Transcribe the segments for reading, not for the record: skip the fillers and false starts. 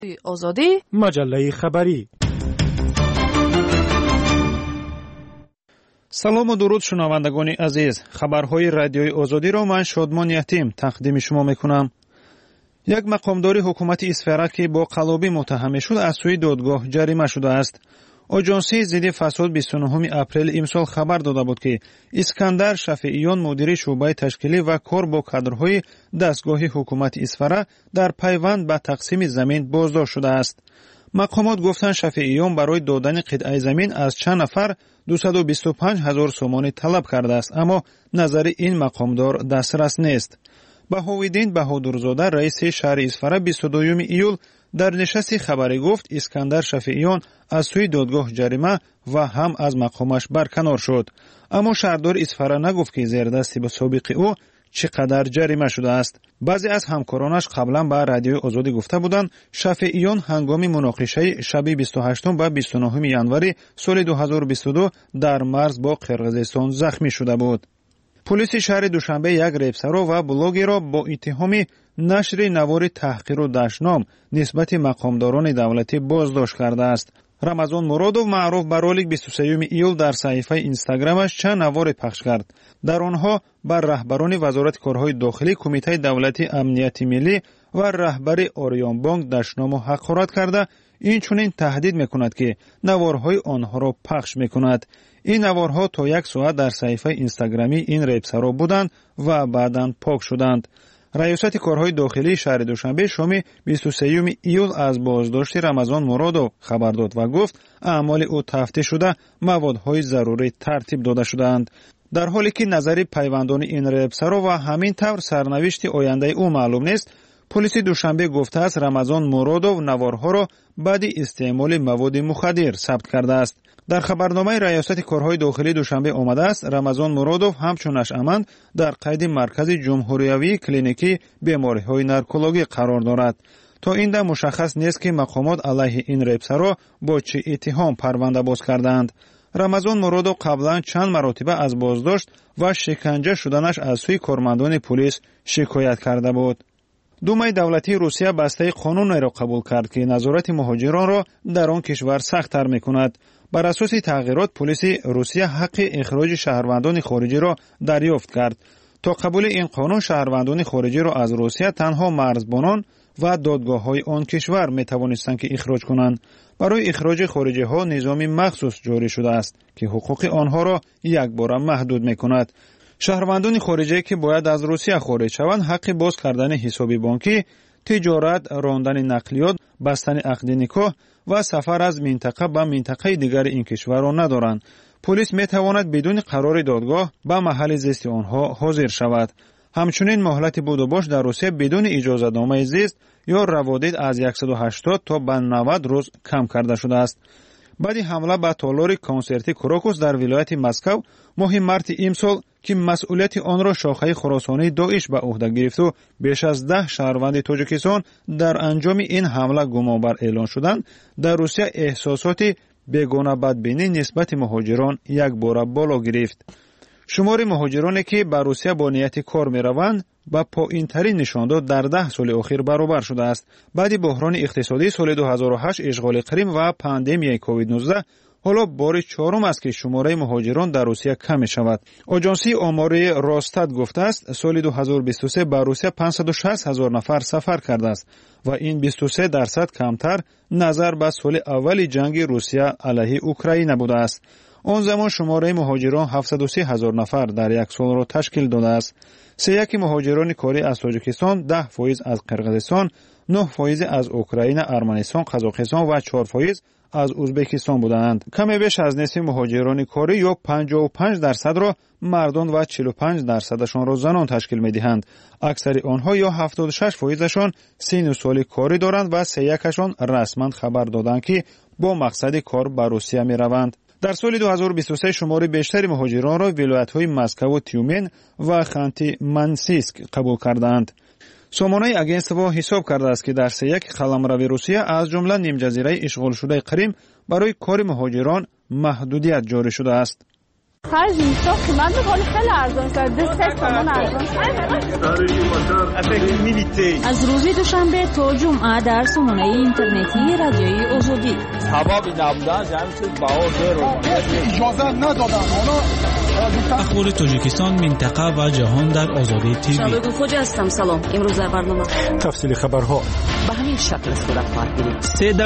آزادی مجله خبری. سلام و درود شنوندگان عزیز. خبرهای رادیوی آزادی را من شادمان یتیم تقدیم شما میکنم. یک مقامدار حکومت اسفرا که با قلابی متهم شد از سوی دادگاه جریمه شده است. آژانسی ضد فساد 29 اپریل امسال خبر داده بود که اسکندر شفیعیان مدیر شعبه تشکیلی و کار با کادرهای دستگاه حکومت اسفرا در پیوند به تقسیم زمین بازداشت شده است. مقامات گفتند شفیعیان برای دادن قطعه زمین از چند نفر 225,000 سومانی طلب کرده است، اما نظر این مقامدار دسترس نیست. بهاوالدین بهادرزاده رئیس شهر اسفرا 22 ایول در نشست خبری گفت اسکندر شفیعیان از سوی دادگاه جریمه و هم از مقامش برکنار شد، اما شهردار اسفرا نگفت که زیر دست سابق او چقدر جریمه شده است. بعضی از همکارانش قبلا به رادیو آزادی گفته بودند شفیعیان هنگام مناقشه شب 28 و 29 ینوری سال 2022 در مرز با قرقیزستان زخمی شده بود. پلیس شهر دوشنبه یک ریپسرو و بلاگی را با اتهام نشر نوار تحقیر و دشنام نسبت مقامداران دولتی بازداشت کرده است. رمضان مرادов معروف به رولик 23 ایول در صفحه اینستاگرامش چند نوار پخش کرد. در آنها بر رهبران وزارت کارهای داخلی، کمیته دولتی امنیت ملی و رهبر آریان بانک دشنام و حقارت کرده، اینچنین تهدید میکند که نوارهای آنها را پخش میکند. این نوارها تا 1 ساعت در صفحه اینستاگرامی این ریپسرو بودند و بعداً پاک شدند. ریاست کارهای داخلی شهر دوشنبه شام 23 ایول از بازداشت رمضان مرادov خبر داد و گفت اعمال او تفتیش شده، موادهای ضروری ترتیب داده شدند. در حالی که نظر پیوندان این ریپسرو و همین طور سرنوشت آینده او معلوم نیست، پلیس دوشنبه گفته است رمضان مرادov نوارها را بعد استعمال مواد مخدر ثبت کرده است. در خبرنامه ریاست کارهای داخلی دوشنبه آمده است رمضان مرادov همچون نشأمند در قید مرکز جمهوریوی کلینیکی بیماری‌های نارکولوژی قرار دارد. تا این دم مشخص نیست که مقامات علیه این ریپسرو با چه اتهام پرونده باز کردند. رمضان مرادov قبلا چند مرتبه از بازداشت و شکنجه شدنش از سوی کارمندان پلیس شکایت کرده بود. دومای دولتی روسیه بسته قانونی را قبول کرد که نظارت مهاجران را در آن کشور سخت‌تر می‌کند. بر اساس تغییرات پلیس روسیه حق اخراج شهروندان خارجی را دریافت کرد. تا قبول این قانون شهروندان خارجی را از روسیه تنها مرزبانان و دادگاه‌های آن کشور می‌توانستند که اخراج کنند. برای اخراج خارجی‌ها نظام مخصوص جاری شده است که حقوق آنها را یکباره محدود می‌کند. شهروندان خارجی که باید از روسیه خارج شوند حق باز کردن حساب بانکی، تجارت، راندن نقلیات، بستن عقد نکاح و سفر از منطقه به منطقه دیگر این کشور را ندارند. پلیس می تواند بدون قرار دادگاه به محل زیست آنها حاضر شود. همچنین مهلت بود و باش در روسیه بدون اجازه‌نامه زیست یا روادید از 180 تا به 90 روز کم کرده شده است. بعد حمله به تالار کنسرتی کراکوس در ولایت مسکو ماه مارت امسال که مسئولیت آن را شاخه خراسانی داعش به عهده گرفت و بیش از 10 شهروند تاجیکستان در انجام این حمله گمانبر اعلان شدند، در روسیه احساسات بیگانه بدبینی نسبت مهاجران یک بار بالا گرفت. شمار مهاجرانی که به روسیه با نیت کار می روند با پایین‌ترین نشانداد در 10 سال اخیر برابر شده است. بعد بحران اقتصادی سال 2008 اشغال کریم و پاندمیای کووید 19 حالا بار چهارم است که شماره مهاجران در روسیه کم می شود. آژانسی آماری راستات گفته است سال 2023 به روسیه 560,000 نفر سفر کرده است و این 23% کمتر نظر به سال اول جنگ روسیه علیه اوکراین بوده است. آن زمان شماره مهاجران 730,000 نفر در یک سال را تشکیل داده است. 3% مهاجران کاری از تاجیکستان، 10% از قرقیزستان، 9% از اوکراین، ارمنستان، قزاقستان و 4% از ازبکستان بودند. کمی بیش از نصف مهاجران کاری یا 55% را مردان و 45%شان را زنان تشکیل می‌دهند. اکثر آنها یا 76%شان سن سال کاری دارند و 3%شان رسما خبر دادند که با مقصد کار به روسیه می‌روند. در سال 2023 شمار بیشتر مهاجران را ولایت‌های مسکو و تیومن و خانتی منسیسک قبول کردند. سامانه اگنسیو حساب کرده است که در 3% قلمرو روسیه از جمله نیم جزیره اشغال شده کریم برای کار مهاجران محدودیت جاری شده است. خرج اینجا قیمت ولی خیلی ارزان است. 200 تومان ارزان است. از روز دوشنبه تا جمعه در سامانه اینترنتی رادیوی آزادی. سبب نبودن جمعی چیز باور رو اجازه ندادن. اخبار تاجیکستان، منطقه و جهان در آزادی تیوی. شبکه خوج هستم. سلام. امروز در برنامه تفصیل خبرها به همین شکل صورت خواهد گرفت.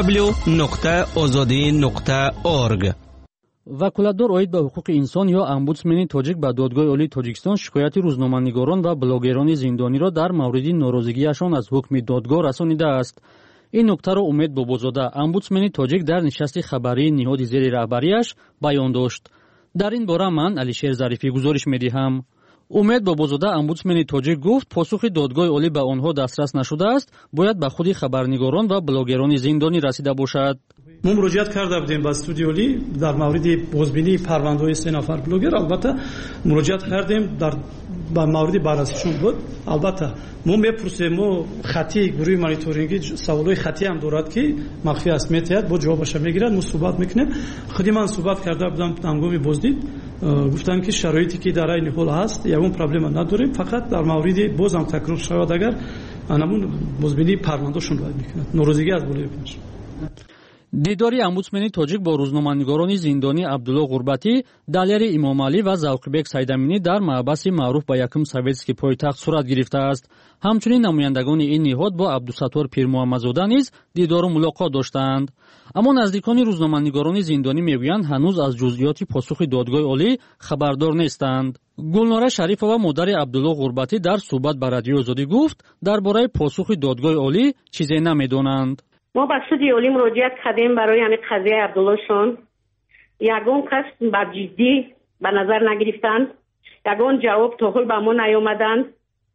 www.azadi.org. وکالتدار اوید به حقوق انسان یا امبودسمن تاجیک به دادگاه عالی تاجیکستان شکایت روزنامه‌نگاران و بلاگران زندانی را در مورد ناراضگیشان از حکم دادگاه رسانیده است. این نکته را امید بابازاده، امبودسمن تاجیک در نشست خبری نهاد زیر رهبریش بیان داشت. در این باره من علیشیر ظریفی گزارش می‌دهم. امید بابازاده امبودسمن تاجیک گفت پاسخ دادگاه عالی به آنها دسترس نشده است، باید به خود خبرنگاران و بلاگران زندانی رسیده باشد. ما مراجعت کرده بودیم به استودیو عالی در مورد بازبینی پرونده‌های 3 نفر بلاگر. البته مراجعت کردیم در به مورد بررسیشون بود. البته ما میپرسیم، ما خطی گروه مانیتورینگی سوالای خطی هم دارد که مخفی است میتید با جوابش میگیرد. ما صحبت میکنیم. خودی من صحبت کرده بودم هنگام بازدید، گفتن که شرایطی که در این حال هست یگون پرابلم نداریم، فقط در مورد باز هم تکرار شود اگر همون بازبینی پروندهشون باید میکنند ناراضگی از بالای بکنش. دیداری امبودسمن تاجیک با روزنامه‌نگاران زندانی عبدالله غربتی، دلیر امامعلی و ذوقبک سیدامینی در محبس معروف به یکم سویتسکی پایتخت صورت گرفته است. همچنین نمایندگان این نهاد با عبدالستار پیرمحمدزاده نیز دیدار و ملاقات داشتند. اما نزدیکان روزنامه‌نگاران زندانی میگویند هنوز از جزئیات پاسخ دادگاه عالی خبردار نیستند. گلناره شریفه و مادر عبدالله غربتی در صحبت با رادیو آزادی گفت درباره پاسخ دادگاه عالی چیزی نمیدانند. ما به سود عالی مراجعت کردیم برای همین قضیه عبدالله شان. یگان کس به جدی به نظر نگرفتند، یگان جواب تا حال به ما نیامدند،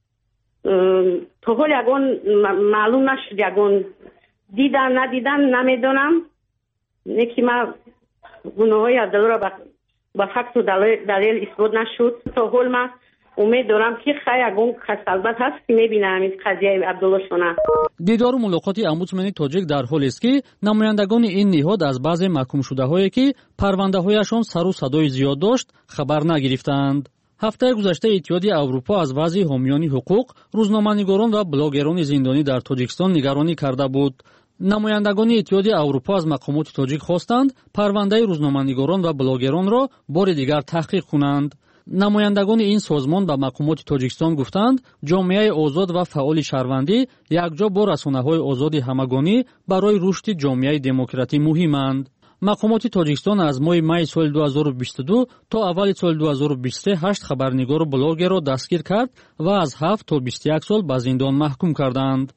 تا حال یگان معلوم نشد، یگان دیدن ندیدن نمیدونم. نکی ما گناه های عبدالله را با فکت و دلیل اثبات نشد. تا حال ما امید دارم که یگان کس البته هست که میبینه همین قضیه عبدالله شانه. دیدار و ملاقات امبودسمن تاجیک در حالی است که نمایندگان این نهاد از بعض محکوم شده هایی که پرونده هایشان سر و صدای زیاد داشت خبر نگرفتند. هفته گذشته اتحادیه اروپا از وضع حامیان حقوق، روزنامه‌نگاران و بلاگران زندانی در تاجیکستان نگرانی کرده بود. نمایندگان اتحادیه اروپا از مقامات تاجیک خواستند پرونده روزنامه‌نگاران و بلاگران را بار دیگر تحقیق کنند. نمایندگان این سازمان به مقامات تاجیکستان گفتند جامعه آزاد و فعال شهروندی یکجا با رسانه‌های آزاد همگانی برای رشد جامعه دموکراتی مهمند. مقامات تاجیکستان از ماه می سال 2022 تا اول سال 2023 8 خبرنگار و بلاگر را دستگیر کرد و از 7 تا 21 سال به زندان محکوم کردند.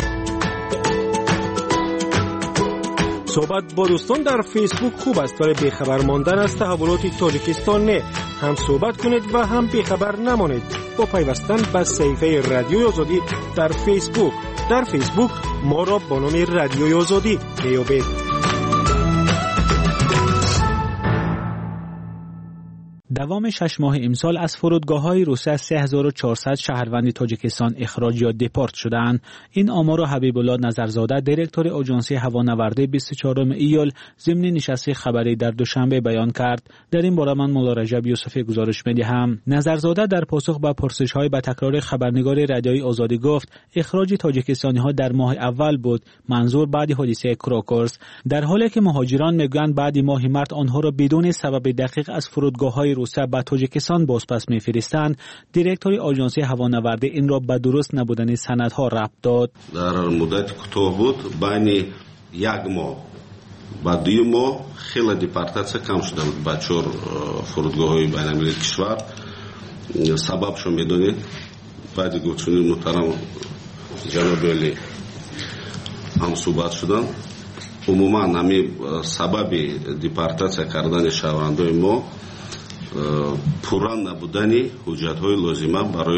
صحبت با دوستان در فیسبوک خوب است ولی بیخبر ماندن از تحولات تاجیکستان نه. هم صحبت کنید و هم بیخبر نمانید با پیوستن به صفحه رادیوی آزادی در فیسبوک. در فیسبوک ما را با نام رادیوی آزادی میابید. دوام 6 ماه امسال از فرودگاه‌های روسیه 3400 شهروند تاجیکستان اخراج یا دپارت شدند. این آمار را حبیب الله نظرزاده دیرکتور آژانس هوانوردی 24 ایول ضمن نشست خبری در دوشنبه بیان کرد. در این باره من مولا رجب یوسفی گزارش می‌دهم. نظرزاده در پاسخ به پرسش‌های به تکرار خبرنگار رادیوی آزادی گفت اخراج تاجیکستانی‌ها در ماه اول بود، منظور بعد حادثه کراکورس، در حالی که مهاجران میگویند بعد ماه مارس آنها را بدون سبب دقیق از فرودگاه‌های روسیه به تاجیکستان بازپس می‌فرستند. دیرکتور آژانس هوانوردی این را به درست نبودن سندها ربط داد. در مدت کوتاه بود، بین یک ماه و 2 ماه خیلی دیپارتاسیا کم شده بود با 4 فرودگاه‌های بین‌المللی کشور. سببشو میدونید، بعد گفتن محترم جناب علی هم صحبت شدن. عموما همین سبب دیپارتاسیا کردن شهروندان ما پورا نبودن حجت‌های لازمه برای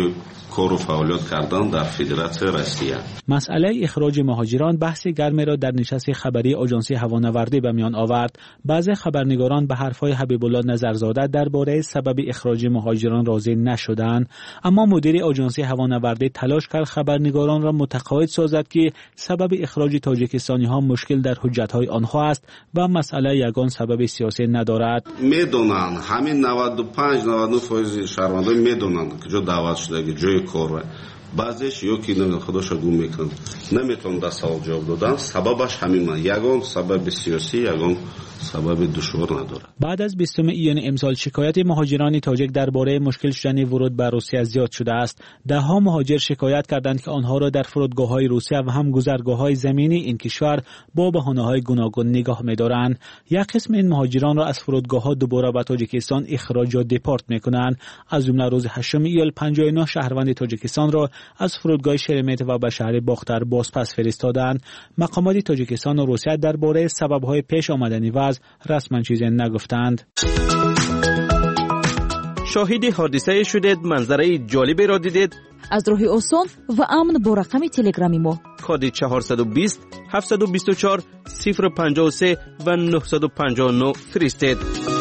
кору фаъолиёт кардан дар федератсияи Россия. مسئله اخراج مهاجران بحث گرمی را در نشست خبری آژانس هوانوردی به میان آورد. بعضی خبرنگاران به حرفهای حبیب الله نظرزاده درباره سبب اخراج مهاجران راضی نشدند، اما مدیر آژانس هوانوردی تلاش کرد خبرنگاران را متقاعد سازد که سبب اخراج تاجیکستانی ها مشکل در حجت های آنها است و مسئله یگان سبب سیاسی ندارد. میدونن همین 95-99% شهروندان میدونن کجا دعوت شده جای کار بعضیش یکی خودش گم میکنن نمیتونن در سوال جواب دادن. سببش همین یگان سبب سیاسی یگان سبب دشوار نداره. بعد از 20 ایون امسال شکایت مهاجران تاجیک درباره مشکل شدن ورود به روسیه زیاد شده است. دهها مهاجر شکایت کردند که آنها را در فرودگاه‌های روسیه و هم گذرگاه‌های زمینی این کشور با بهانه‌های گوناگون نگاه می‌دارند. یک قسم این مهاجران را از فرودگاه‌ها دوباره به تاجیکستان اخراج یا دپورت می‌کنند. از جمله روز 8 ایول 59 شهروند تاجیکستان را از فرودگاه شرمت و به شهر باختر بازپس فرستادند. مقامات تاجیکستان و روسیه درباره سبب‌های پیش آمدن وضع رسما چیزی نگفتند. شاهد حادثه شدید، منظره جالبی را دیدید؟ از راه آسان و امن با رقم تلگرامی ما کد 420 724 053 و 959 فرستید.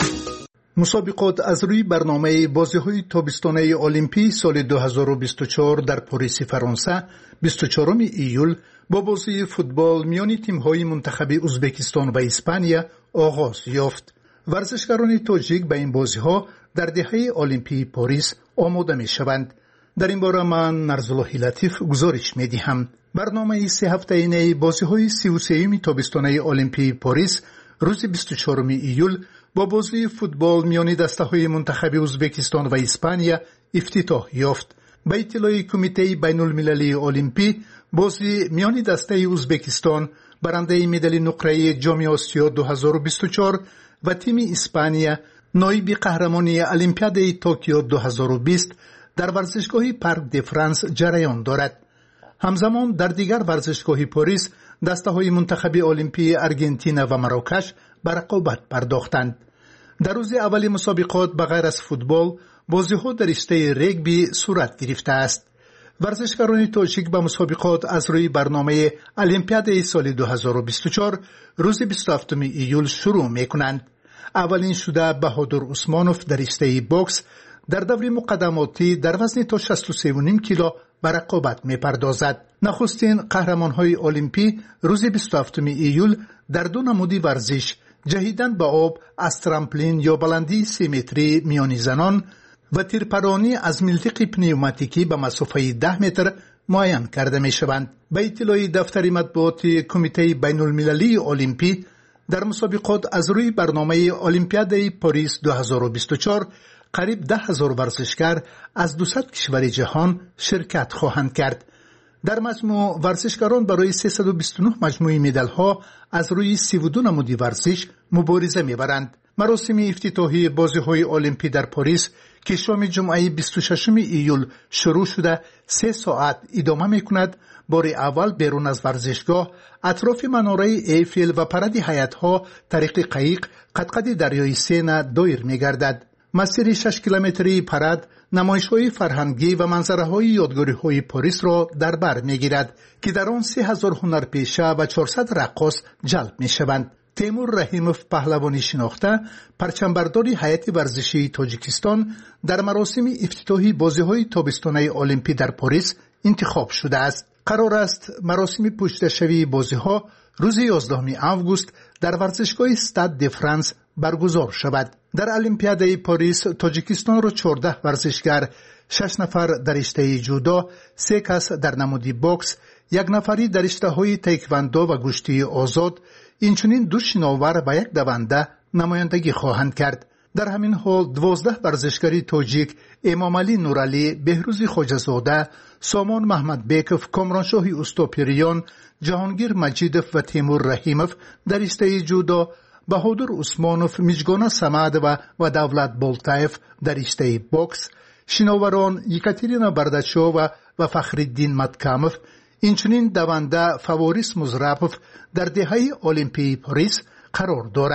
مسابقات از روی برنامه بازی‌های تابستانه المپی سال 2024 در پاریس فرانسه 24 ایول با بازی فوتبال میان تیم‌های منتخب ازبکستان و اسپانیا آغاز یافت. ورزشکاران تاجیک به این بازی‌ها در دهه المپی پاریس آماده می‌شوند. در این باره من نرزالله لطیف گزارش می‌دهم. برنامه 3 هفته‌ای بازی‌های 33 تابستانه المپی پاریس روز 24 ایول با بازی فوتبال میان دسته‌های منتخب ازبکستان و اسپانیا افتتاح یافت. به اطلاع کمیته بین‌المللی المپی، بازی میان دسته ازبکستان برنده مدال نقره جام آسیا 2024 و تیم اسپانیا نایب قهرمانی المپیاد توکیو 2020 در ورزشگاه پارک د فرانس جریان دارد. همزمان در دیگر ورزشگاه پاریس دسته‌های منتخب المپی آرژانتین و مراکش به رقابت پرداختند. در روز اول مسابقات بغیر از فوتبال، بازی‌ها در رشته رگبی صورت گرفته است. ورزشکاران تاجیک به مسابقات از روی برنامه المپیاد سال 2024 روز 27 ایول شروع می‌کنند. اولین شده بهادر عثمانوف در رشته باکس در دور مقدماتی در وزن تا 63.5 کیلو به رقابت می‌پردازد. نخستین قهرمان‌های المپی روز 27 ایول در دو نمود ورزش جهیدن به آب از ترامپلین یا بلندی 3 متری میان زنان و تیرپرانی از ملتق پنیوماتیکی به مسافه 10 متر معین کرده می شوند. به اطلاع دفتر مطبوعات کمیته بین المللی المپی، در مسابقات از روی برنامه المپیاد پاریس 2024 قریب 10,000 ورزشکار از 200 کشور جهان شرکت خواهند کرد. در مجموع ورزشکاران برای 329 مجموعه مدال ها از روی 32 نمودی ورزش مبارزه می‌برند. مراسم افتتاحی بازی‌های المپی در پاریس که شام جمعه 26 ایول شروع شده 3 ساعت ادامه می‌کند. بار اول بیرون از ورزشگاه اطراف مناره ایفل و پرد حیات‌ها طریق قایق قد دریای سینا دایر می‌گردد. مسیر 6 کیلومتری پرد نمایش‌های فرهنگی و منظره‌های یادگاری‌های پاریس را در بر می‌گیرد که در آن 3000 هنرپیشه و 400 رقاص جلب می‌شوند. تیمور رحیموف پهلوانی شناخته پرچمبردار هیئت ورزشی تاجیکستان در مراسم افتتاحی بازی‌های تابستانه المپی در پاریس انتخاب شده است. قرار است مراسم پشتشوی بازی‌ها روز 11 آگوست در ورزشگاه استاد د فرانس برگزار شود. در المپیاد پاریس تاجیکستان را 14 ورزشکار، 6 نفر در رشته جودو، 3 کس در نمودی باکس، 1 نفری در رشته‌های تایکواندو و گشتی آزاد، اینچنین 2 شناور و 1 دونده نمایندگی خواهند کرد. در همین حال 12 ورزشکاری تاجیک امام علی نورعلی، بهروز خواجه‌زاده، سامان محمد بیکوف، کامرانشاه استوپیریان، جهانگیر مجیدوف و تیمور رحیموف در رشته جودو، بهادر عثمانوف، میجگانا سمد و دولت بولتایف در رشته باکس، شناوران یکاترینا برداشووا و فخرالدین متکاموف، اینچنین دونده فواریس مزرپوف در دهه المپی پاریس قرار دارند.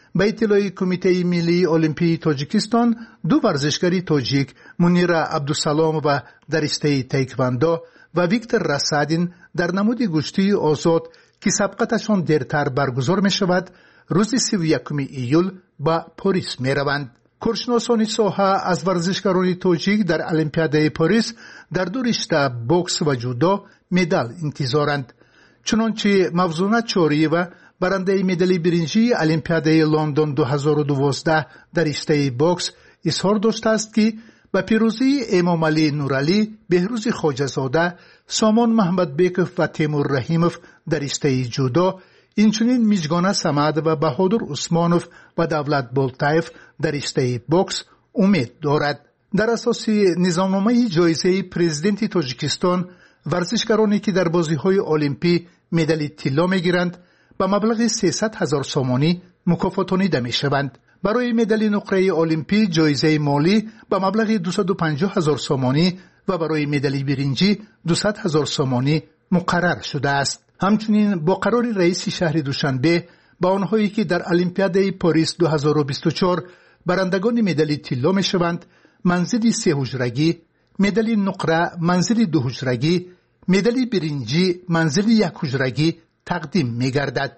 به اطلاع کمیته ملی المپی تاجیکستان، دو ورزشکاری تاجیک منیرا عبدالسلام و درسته تایکواندو و ویکتور رسادین در نمود گشتی آزاد که سبقتشان دیرتر برگزار می شود روز 31 ایول با پاریس می روند. کارشناسان ساحه از ورزشکاران تاجیک در المپیاده پاریس در دو رشته بوکس و جودو مدال انتظارند. چنانچه موزونه چوریوا برنده مدال برنجی المپیاده لندن 2012 در رشته بوکس اظهار داشته است که با پیروزی امام علی نورعلی، بهروز خواجه‌زاده، سامان محمد بیکوف و تیمور رحیموف در رشته جودو، اینچنین میجگانه صمد و بهادر عثمانوف و دولت بولتایف در رشته بوکس امید دارد. در اساس نظامنامه جایزه پرزیدنت تاجیکستان، ورزشکارانی که در بازی‌های المپی مدال طلا می‌گیرند با مبلغ 300,000 سومانی مکافاتانیده می‌شوند. برای مدال نقره المپی جایزه مالی با مبلغ 250,000 سومانی و برای مدال برنجی 200,000 سومانی مقرر شده است. همچنین با قرار رئیس شهر دوشنبه با آنهایی که در المپیاده پاریس 2024 برندگان مدال طلا می‌شوند، منزل 3 حجرگی، مدال نقره منزل 2 حجرگی، مدال برنجی منزل 1 حجرگی تقدیم می‌گردد.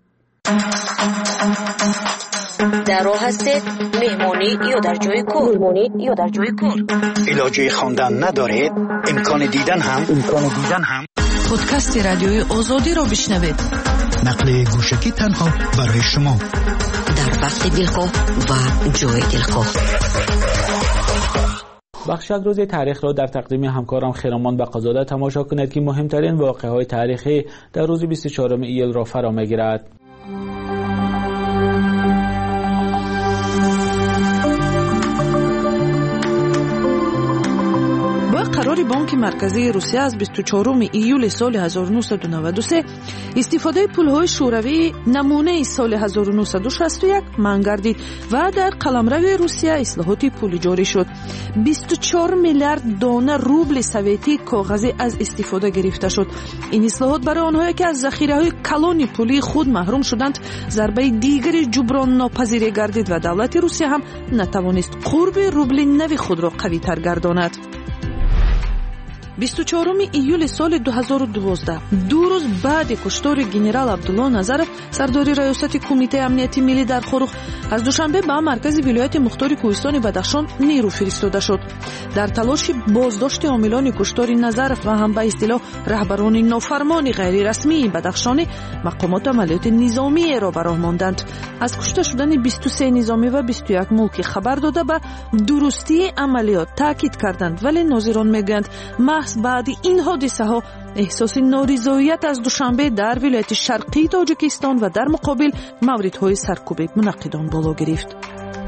در راه هستید مهمانی یا در جای کار علاجه خواندن ندارید، امکان دیدن هم پادکست رادیوی آزادی را بشنوید. نقل گوشکی تنها برای شما در وقت دلخواه و جای دلخواه. بخش روز تاریخ را در تقدیم همکارم خیرامان بقازاده تماشا کنید که مهمترین واقعه‌های تاریخی در روز 24 ایول را فرا می‌گیرد. قرار بانک مرکزی روسیه از 24 ایول سال 1993 استفاده پولهای شوروی نمونه سال 1961 منع گردید و در قلمرو روسیه اصلاحات پولی جاری شد. 24 میلیارد دانه روبل سوویتی کاغذی از استفاده گرفته شد. این اصلاحات برای آنهایی که از ذخیره‌های کلان پولی خود محروم شدند ضربه دیگری جبران ناپذیر گردید و دولت روسیه هم نتوانست قرب روبل نو خود را قوی‌تر گرداند. 24 ایول سال 2012 دو روز بعد کشتار گنرال عبدالله نظرов سرداری ریاست کمیته امنیتی ملی در خروخ از دوشنبه به مرکز ولایت مختار کوهستان بدخشان نیرو فرستاده شد. در تلاش بازداشت عاملان کشتار نظرов و هم به اصطلاح رهبران نافرمان غیر رسمی بدخشان، مقامات عملیات نظامی را به راه ماندند. از کشته شدن 23 نظامی و 21 ملکی خبر داده به درستی عملیات تاکید کردند، ولی ناظران میگویند بعد این حادثه ها احساس نارضایت از دوشنبه در ولایت شرقی تاجیکستان و در مقابل موردهای سرکوب منعقدان بالا گرفت.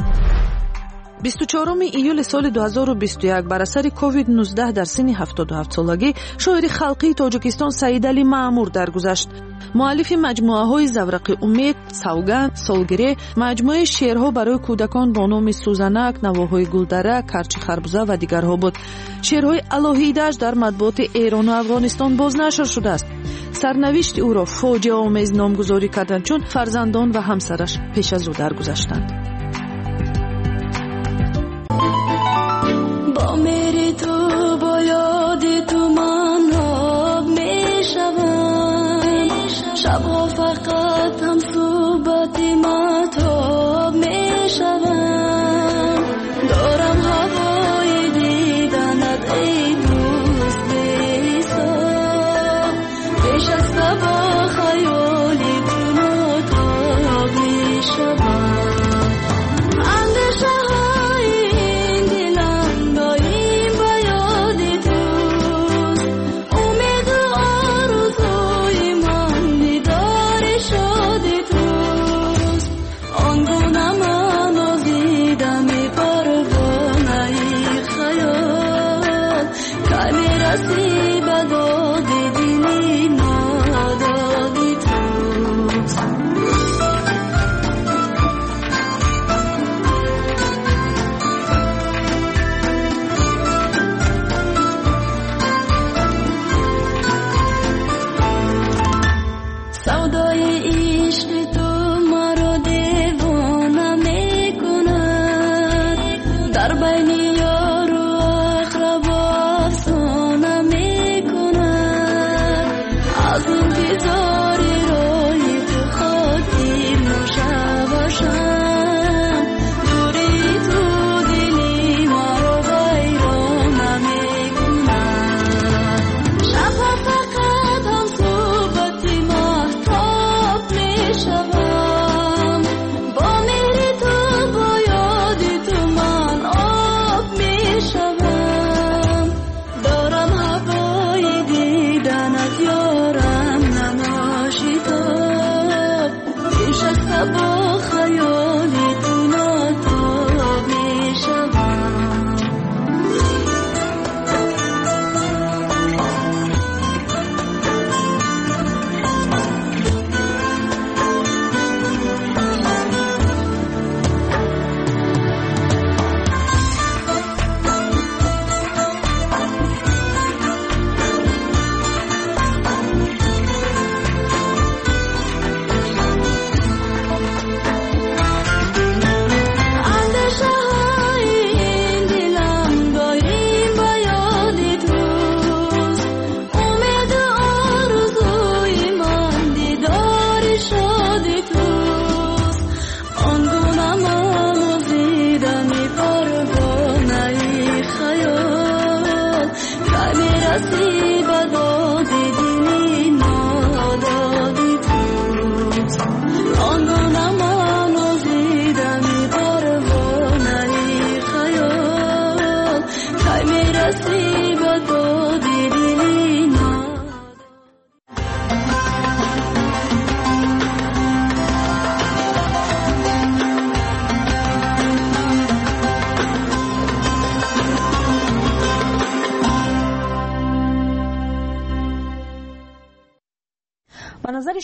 24 ایول سال 2021 بر اثر کووید 19 در سن 77 سالگی شاعر خلقی تاجیکستان سعید علی مأمور درگذشت. مؤلف مجموعه‌های زورق امید، سوگند، سالگیری، مجموعه شعرها برای کودکان با نام سوزنک، نواهای گلدره، کرچی خربوزه و دیگرها بود. شعرهای الهی‌اش در مطبوعات ایران و افغانستان بازنشر شده است. سرنوشت او را فاجعه آمیز نامگذاری کردند چون فرزندان و همسرش پیش از او درگذشتند. با میری تو با یاد تو من آب میشوم، شبها فقط هم صحبت مهتاب میشوم. دارم هوای دیدنت ای دوست بی‌حساب، پیش از صبح خیالی تو مهتاب میشوم.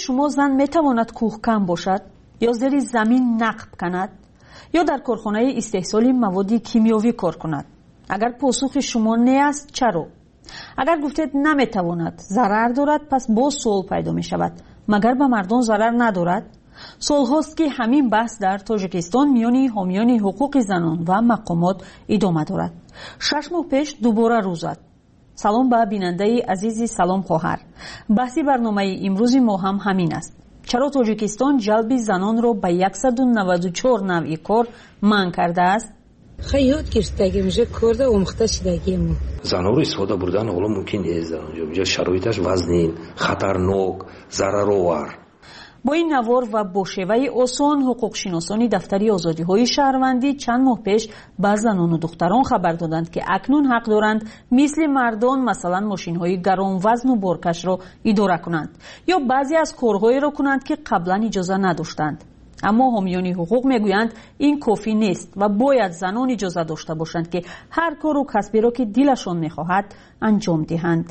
شما زن میتواند کوهکن باشد یا زیر زمین نقب کند یا در کارخانه استحصال مواد کیمیاوی کار کند؟ اگر پاسخ شما نه است چرا؟ اگر گفتید نمیتواند، ضرر دارد، پس باز سوال پیدا می شود مگر به مردم ضرر ندارد؟ سال هاست که همین بحث در تاجیکستان میان حامیان حقوق زنان و مقامات ادامه دارد. 6 ماه پیش دوباره روز زد. سلام به بیننده عزیزی، سلام خواهر. بحثی برنامه امروز ما هم همین است. چرا تاجیکستان جلب زنان را به 194 نوع کار منع کرده است؟ خیلی گرفتگی میشه کرده اومخته شدگی ما. زنها رو استفاده بردن حالا ممکن نیست در اونجا شرایطش وزنین، خطرناک، ضررآور. با این نوار و با شیوه آسان حقوق شناسان دفتری آزادی های شهروندی چند ماه پیش به زنان و دختران خبر دادند که اکنون حق دارند مثل مردان مثلا ماشین های گران وزن و بارکش را اداره کنند یا بعضی از کارهایی را کنند که قبلا اجازه نداشتند. اما حامیان حقوق میگویند این کافی نیست و باید زنان اجازه داشته باشند که هر کار و کسبی را که دلشان میخواهد انجام دهند.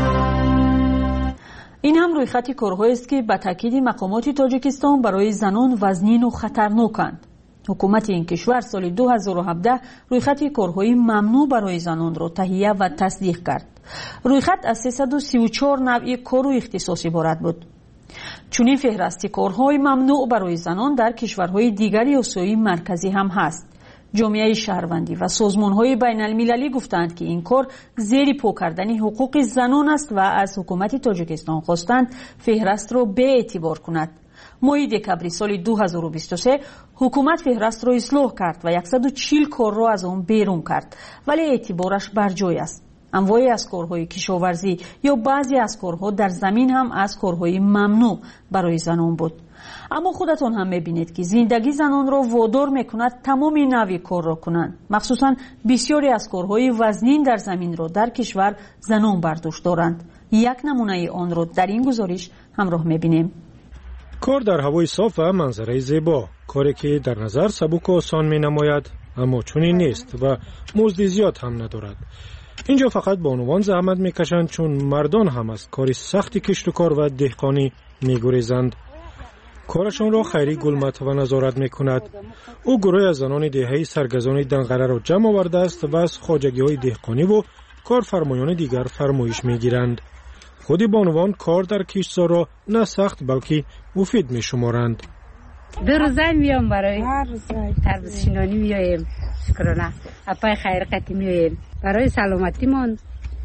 این هم روی خط کارهایی است که به تاکید مقامات تاجیکستان برای زنان وزنین و خطرناکند. حکومت این کشور سال 2017 روی خط کارهای ممنوع برای زنان را تهیه و تصدیق کرد. روی خط از 334 نوع کار و اختصاص عبارت بود. چنین فهرست کارهای ممنوع برای زنان در کشورهای دیگر آسیای مرکزی هم هست. جامعه شهروندی و سازمان‌های بین‌المللی گفتند که این کار زیر پا کردن حقوق زنان است و از حکومت تاجیکستان خواستند فهرست را به اعتبار کند. ماه دکامبر سال 2023 حکومت فهرست را اصلاح کرد و 140 کار را از آن بیرون کرد، ولی اعتبارش بر جای است. انواعی از کارهای کشاورزی یا بعضی از کارها در زمین هم از کارهای ممنوع برای زنان بود. اما خودتان هم میبینید که زندگی زنان را وادار میکند تمام نوع کار را کنند. مخصوصا بسیاری از کارهای وزنین در زمین را در کشور زنان برداشت دارند. یک نمونه آن را در این گزارش همراه میبینیم. کار در هوای صاف و منظره زیبا، کاری که در نظر سبک و آسان مینماید اما چنین نیست و مزد زیاد هم ندارد. اینجا فقط بانوان زحمت میکشند چون مردان هم از کار سخت کشت و کار و دهقانی میگریزند. کارشان را خیری گلمت و نظارت میکند. او گروه از زنان دهه‌ای سرگزان دنقره را جمع آورده است و از خواجگی‌های دهقانی و کارفرمایان دیگر فرمایش میگیرند. خود بانوان کار در کشتزار را نه سخت بلکه مفید میشمارند. دو روزه میام برای تربیت شینانی میایم، شکرانه اپای خیرقتی میایم برای سلامتیمان،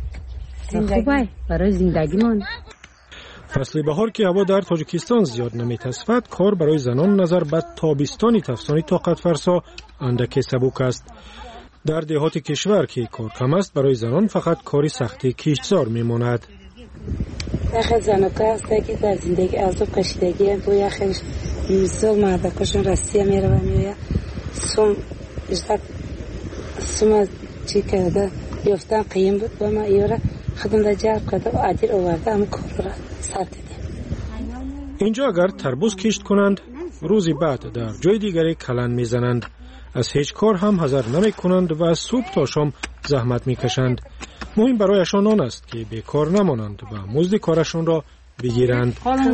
خوبه برای زندگیمان. فصل بهار که هوا در تاجیکستان زیاد نمیتصفد، کار برای زنان نظر به تابستانی تفسانی طاقت فرسا اندکی سبک است. در دهات کشور که کار کم است برای زنان فقط کاری سختی کشتزار میماند. یخ زنکا هست که در زندگی از کشیدگی تو یخش میسال مردکشون رسیه میره و میویا سوم چی کرده یفتن قیم بود و ما ایورا خودم را جلب کرده و عدیر آورده اما کار را سر دیدیم. اینجا اگر تربوز کشت کنند روزی بعد در جای دیگری کلن میزنند. از هیچ کار هم حذر نمی کنند و از صبح تا شام زحمت میکشند. مهم برایشان آن است که بیکار نمانند و مزد کارشان را بگیرند.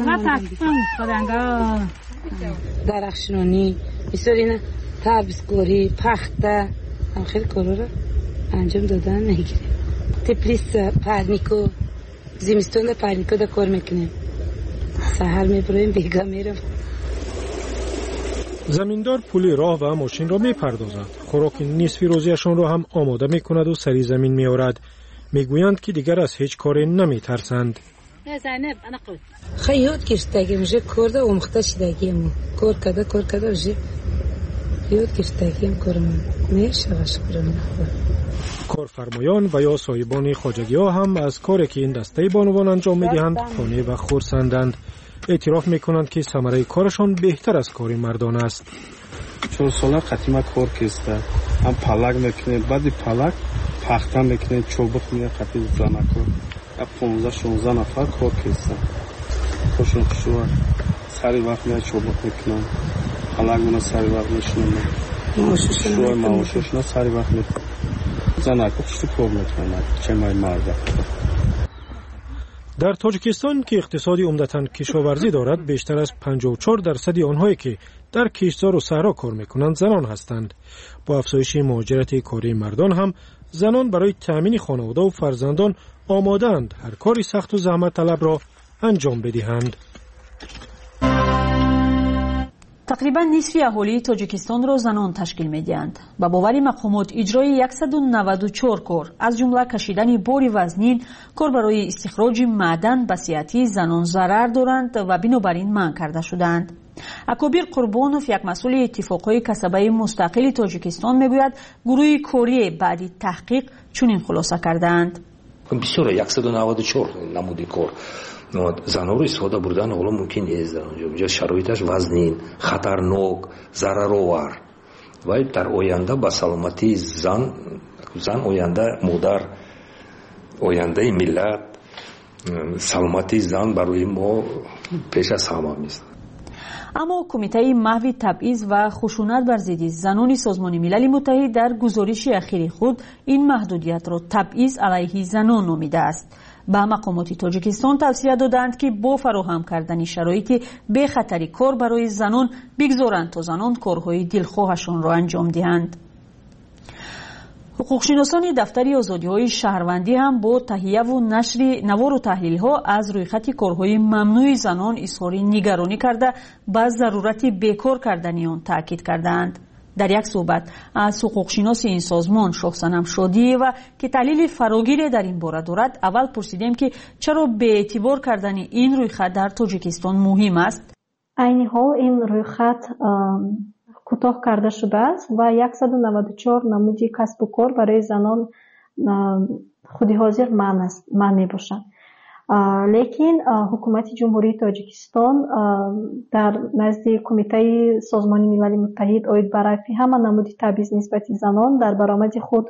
درخشانی بسیاری تربیزگاری پخته هم خیلی کارا را انجام دادن نگیریم. تپلیس پرنیکو زمستون پرنیکو دا کار میکنیم. سحر میبریم بیگا میرم. زمیندار پول راه و ماشین را میپردازد. خوراک نصف روزیشان را هم آماده میکند و سری زمین میآورد. میگویند که دیگر از هیچ کاری نمیترسند. خیلی یاد گرفتگی میشه کرده اومخته شدگی ما کار کده میشه یاد گرفتگی هم کارمون میشه شکرانه. کارفرمایان و یا صاحبان خواجگی ها هم از کاری که این دسته بانوان انجام میدهند خانه و خرسندند. اعتراف میکنند که ثمره کارشان بهتر از کار مردان است. 4 ساله قدیما کار کردم. هم پالک میکنیم، بعد پالک پخته میکنیم، چوبک میکنیم، قطعی زنکو. 15-16 نفر کار کردم. خوشون خوشوار. سری وقت میاد چوبک میکنم. پالک منو سری وقت میشونم. شوی معاشش نه سری وقت میکنم. زنکو خوشی کار میکنم. چه مای مرد. در تاجیکستان که اقتصادی عمدتاً کشاورزی دارد، بیشتر از 54% آنهایی که در کشتزار و صحرا کار میکنند زنان هستند. با افزایش مهاجرت کاری مردان هم زنان برای تأمین خانواده و فرزندان آماده‌اند هر کاری سخت و زحمت طلب را انجام بدهند. تقریبا نصف اهالی تاجیکستان را زنان تشکیل می‌دهند. با باوری مقامات اجرای 194 کار از جمله کشیدن باری وزنین، کار برای استخراج معدن به صحتی زنان ضرر دارند و بنابراین منع کرده شدند. اکابر قربانوف، یک مسئول اتفاقهای کسبه مستقل تاجیکستان، میگوید گروه کوری بعد تحقیق چنین خلاصه کردند. بسیار 194 نمودی کار زنها رو استفاده بردن حالا ممکن نیست. اونجا شرایطش وزنین، خطرناک، ضررآور و در آینده با سلامتی زن آینده مادر، آینده ملت، سلامتی زن برای ما پیش از همه است. اما کمیته محو تبعیض و خشونت بر ضد زنان سازمان ملل متحد در گزارش اخیر خود این محدودیت را تبعیض علیه زنان نامیده است. به مقامات تاجیکستان توصیه دادند که با فراهم کردن شرایط بی خطری کار برای زنان بگذارند تا زنان کارهای دلخواهشان را انجام دهند. حقوقشناسان دفتر آزادی‌های شهروندی هم با تهیه و نشر نوار و تحلیل‌ها از رویخط کارهای ممنوع زنان اظهار نگرانی کرده به ضرورت بیکار کردن آن تاکید کردند. در یک صحبت از حقوقشناس این سازمان شاهصنم شادی و که تحلیل فراگیر در این باره دارد، اول پرسیدیم که چرا به اعتبار کردن این رویخط در تاجیکستان مهم است. عین حال این رویخط کوتاه کرده شده است و 194 نمودی کسب و کار برای زنان خودی حاضر من می باشند. لیکن حکومت جمهوری تاجیکستان در نزد کمیته سازمان ملل متحد اوید برای همه نمودی تبعیض نسبت زنان در برآمد خود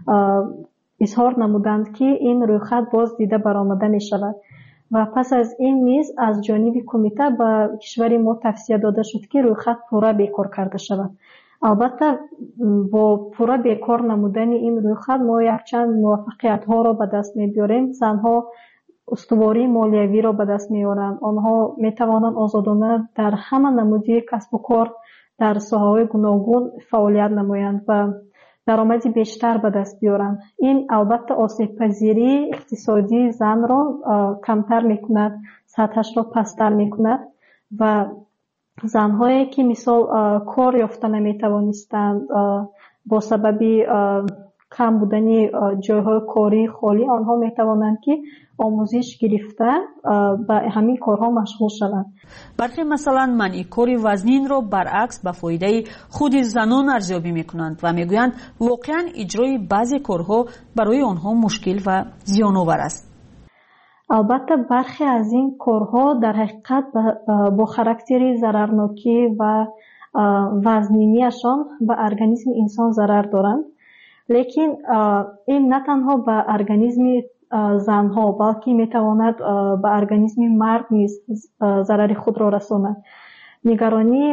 اظهار نمودند که این رویخط باز دیده برآمده می شود و پس از این نیز از جانب کمیته به کشور ما توصیه داده شد که رویخط پورا بیکار کرده شود. البته با پورا بیکار نمودن این رویخط ما یک چند موفقیت ها را به دست می بیاریم. زنها استواری مالیوی را به دست می آورند. آنها می توانند آزادانه در همه نمودی کسب و کار در ساحه‌های گوناگون فعالیت نمایند و درآمدی بیشتر به دست بیارند. این البته آسیب پذیری اقتصادی زن را کمتر میکند، سطحش را پستر میکند و زنهایی که مثال کار یافته نمیتوانستند با سبب کم بودن جایهای کاری خالی، آنها میتوانند که آموزش گرفته به همین کارها مشغول شوند. برخی مثلا منع کار وزنین را برعکس به فایده خود زنان ارزیابی میکنند و میگویند واقعا اجرای بعضی کارها برای آنها مشکل و زیان‌آور است. البته برخی از این کارها در حقیقت با خاراکتر ضررناکی و وزنینیشان به ارگانیسم انسان ضرر دارند. لیکن این نه تنها به ارگانیسم زنها بلکه میتواند به ارگانیسم مرد نیز ضرر خود را رساند. نگرانی